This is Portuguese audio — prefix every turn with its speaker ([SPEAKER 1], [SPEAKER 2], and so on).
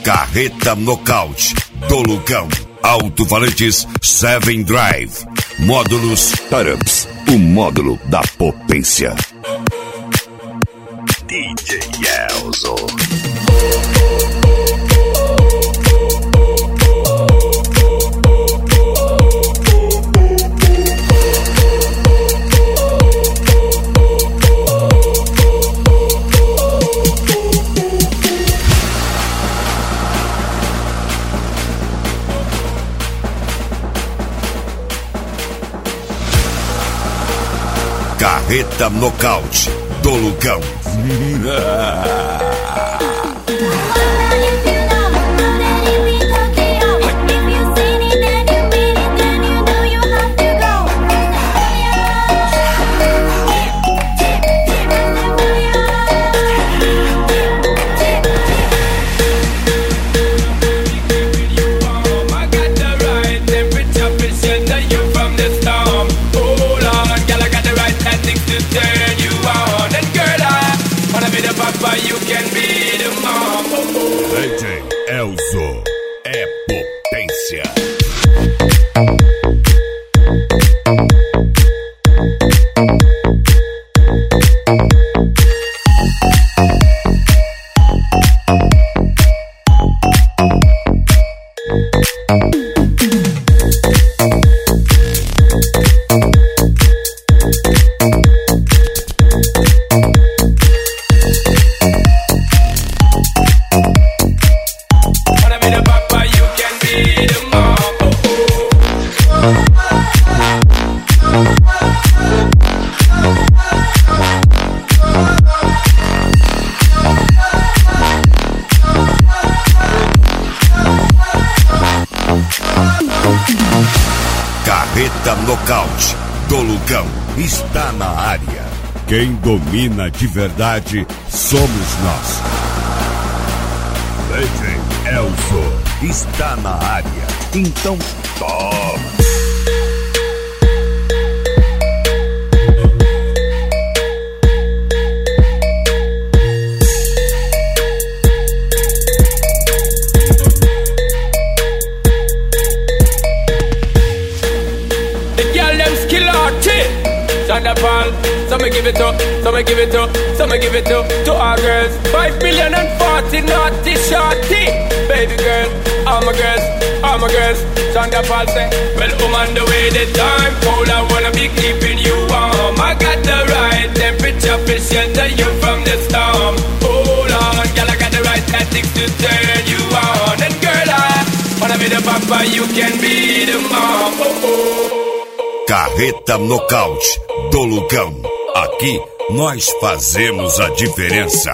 [SPEAKER 1] Carreta Nocaute do Lucão. Alto-falantes 7 Drive. Módulos Turrups, o módulo da potência. DJ Elzo. Carreta Nocaute do Lucão.
[SPEAKER 2] You can be the mom.
[SPEAKER 1] DJ Elzo é potência. Carreta Nocaute do Lucão está na área. Quem domina de verdade somos nós. DJ Elzo está na área. Então toma.
[SPEAKER 2] Thunderfall, some give it up, some give it up, some give it up to our girls. 5 billion and 40 naughty shorty. Baby girl, all my girls. Thunderfall say, well, on the way the time cold, I wanna be keeping you warm. I got the right temperature to shelter you from the storm. Hold on, girl, I got the right tactics to turn you on. And girl, I wanna be the papa, you can be the mom. Oh, oh.
[SPEAKER 1] Carreta Nocaute do Lucão. Aqui nós fazemos a diferença.